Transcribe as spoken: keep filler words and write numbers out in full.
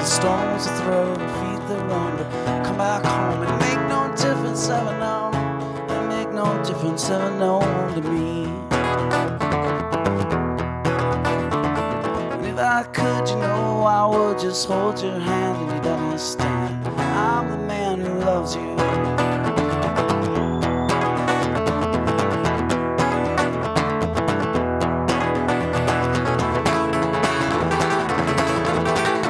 the stones to throw, to feed the wonder. Come back home and make no difference ever known. It make no difference ever known to me. And if I could, you know, I would just hold your hand and you'd understand. I'm the man who loves you.